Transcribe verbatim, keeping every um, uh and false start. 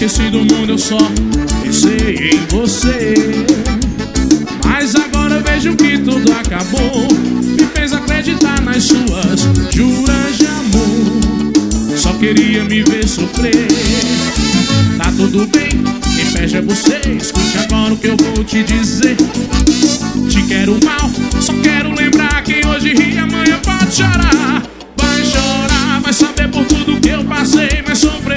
Nesse do mundo eu só pensei em você. Mas agora eu vejo que tudo acabou. Me fez acreditar nas suas juras de amor. Só queria me ver sofrer. Tá tudo bem, quem perde é você. Escute agora o que eu vou te dizer. Te quero mal, só quero lembrar que hoje ri, amanhã pode chorar. Vai chorar, vai saber por tudo que eu passei, vai sofrer.